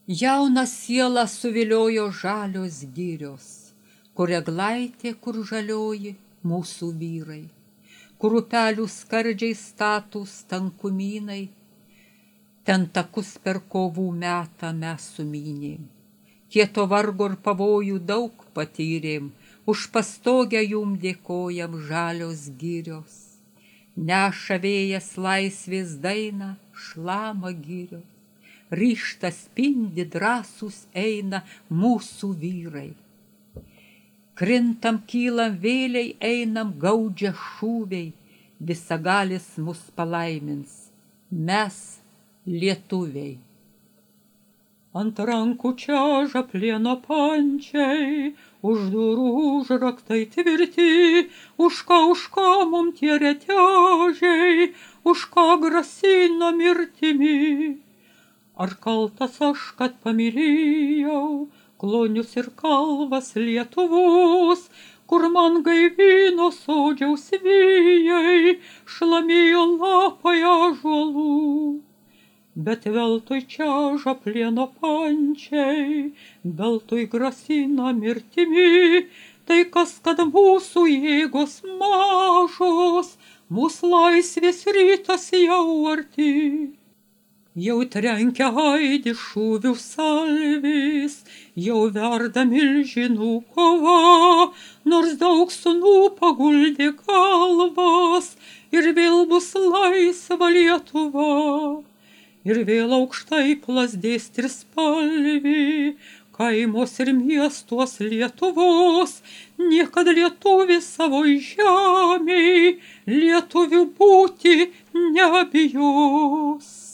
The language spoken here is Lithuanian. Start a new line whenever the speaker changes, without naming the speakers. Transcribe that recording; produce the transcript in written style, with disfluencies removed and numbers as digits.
Jauną sielą suviliojo žalios girios, kur eglaitė, kur žalioji mūsų vyrai, kur upelių skardžiai statūs tankumynai, ten takus per kovų metą mes sumynėm. Kieto vargo ir pavojų daug patyrėm, už pastogę jum dėkojam žalios girios. Neša vėjas laisvės dainą, šlama girios, ryžtas spindi, drąsūs eina mūsų vyrai. Krintam, kylam, vėliai einam, gaudžia šūviai, visagalis mus palaimins, mes lietuviai. Ant rankų čeža plieno pančiai, už durų užraktai tvirti, už ką mum tie retežiai, už ką grasina mirtimi. Ar kaltas aš, kad pamylėjau klonius ir kalvas Lietuvos, kur man gaivino sodžiaus vėjai, šlamėjo lapai ąžuolų. Bet veltui čeža plieno pančiai, veltui grasina mirtimi, tai kas, kad mūsų jėgos mažos, mūsų laisvės rytas jau arti. Jau trenkia aidi šūvių salvės, jau verda milžinų kova, nors daug sūnų paguldė galvas, ir vėl bus laisva Lietuva. Ir vėl aukštai plazdės trispalvė, kaimuos ir miestuos Lietuvos, niekad lietuvis savoj žemėj, lietuvių būti nebijos.